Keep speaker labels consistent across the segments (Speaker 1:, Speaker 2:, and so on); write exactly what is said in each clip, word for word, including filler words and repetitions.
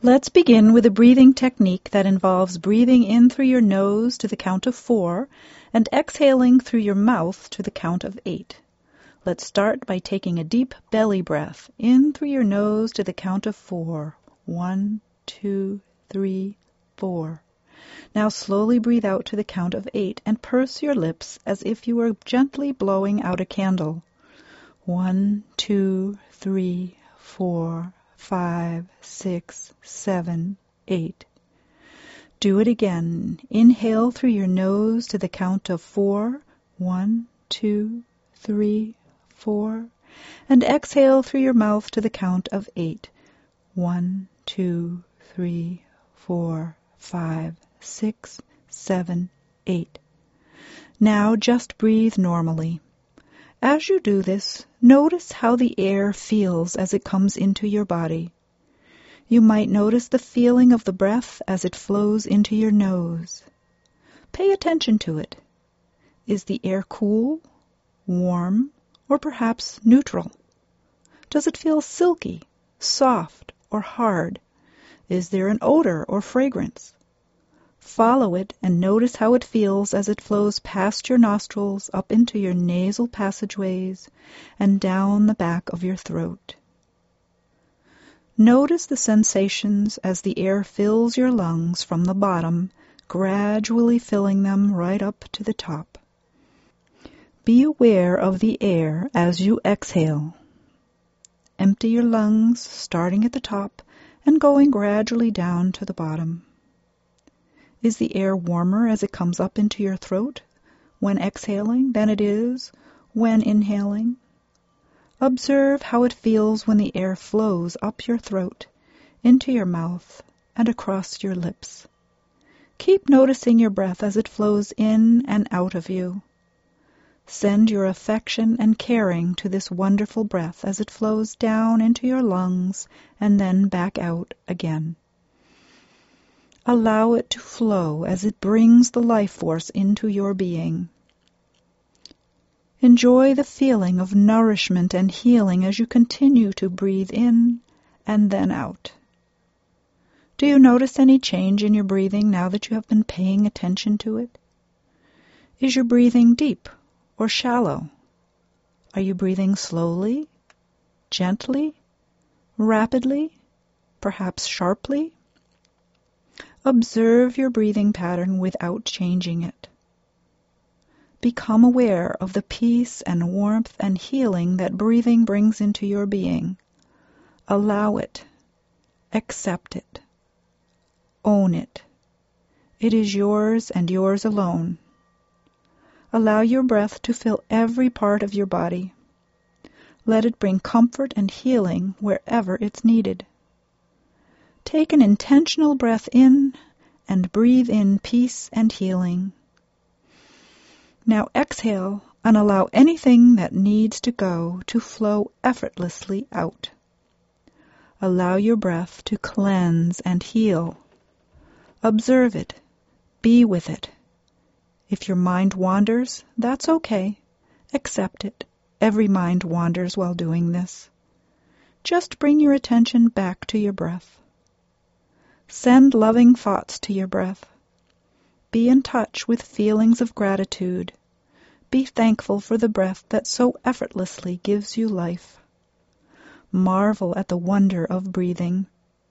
Speaker 1: Let's begin with a breathing technique that involves breathing in through your nose to the count of four and exhaling through your mouth to the count of eight. Let's start by taking a deep belly breath in through your nose to the count of four. One, two, three, four. Now slowly breathe out to the count of eight and purse your lips as if you were gently blowing out a candle. One, two, three, four, five, six, seven, eight. Do it again. Inhale through your nose to the count of four. One, two, three, four. And exhale through your mouth to the count of eight. One, two, three, four, five, six, seven, eight. Now just breathe normally. As you do this, notice how the air feels as it comes into your body. You might notice the feeling of the breath as it flows into your nose. Pay attention to it. Is the air cool, warm, or perhaps neutral? Does it feel silky, soft, or hard? Is there an odor or fragrance? Follow it and notice how it feels as it flows past your nostrils, up into your nasal passageways, and down the back of your throat. Notice the sensations as the air fills your lungs from the bottom, gradually filling them right up to the top. Be aware of the air as you exhale. Empty your lungs, starting at the top and going gradually down to the bottom. Is the air warmer as it comes up into your throat when exhaling than it is when inhaling? Observe how it feels when the air flows up your throat, into your mouth, and across your lips. Keep noticing your breath as it flows in and out of you. Send your affection and caring to this wonderful breath as it flows down into your lungs and then back out again. Allow it to flow as it brings the life force into your being. Enjoy the feeling of nourishment and healing as you continue to breathe in and then out. Do you notice any change in your breathing now that you have been paying attention to it? Is your breathing deep or shallow? Are you breathing slowly, gently, rapidly, perhaps sharply? Observe your breathing pattern without changing it. Become aware of the peace and warmth and healing that breathing brings into your being. Allow it. Accept it. Own it. It is yours and yours alone. Allow your breath to fill every part of your body. Let it bring comfort and healing wherever it's needed. Take an intentional breath in and breathe in peace and healing. Now exhale and allow anything that needs to go to flow effortlessly out. Allow your breath to cleanse and heal. Observe it. Be with it. If your mind wanders, that's okay. Accept it. Every mind wanders while doing this. Just bring your attention back to your breath. Send loving thoughts to your breath. Be in touch with feelings of gratitude. Be thankful for the breath that so effortlessly gives you life. Marvel at the wonder of breathing.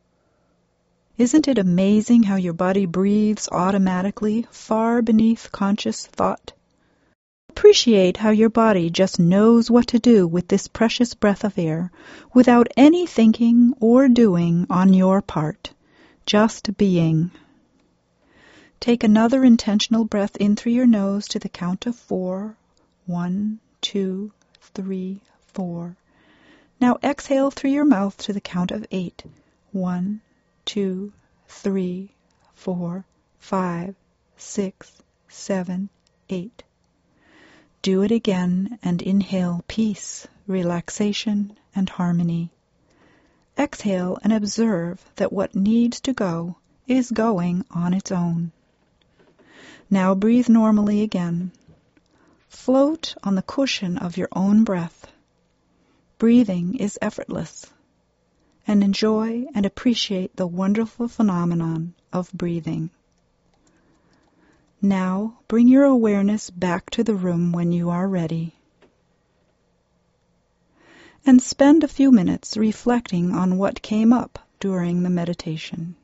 Speaker 1: Isn't it amazing how your body breathes automatically, far beneath conscious thought? Appreciate how your body just knows what to do with this precious breath of air without any thinking or doing on your part. Just being. Take another intentional breath in through your nose to the count of four. One, two, three, four. Now exhale through your mouth to the count of eight. One, two, three, four, five, six, seven, eight. Do it again and inhale peace, relaxation, and harmony. Exhale and observe that what needs to go is going on its own. Now breathe normally again. Float on the cushion of your own breath. Breathing is effortless. and enjoy and appreciate the wonderful phenomenon of breathing. Now bring your awareness back to the room when you are ready, and spend a few minutes reflecting on what came up during the meditation.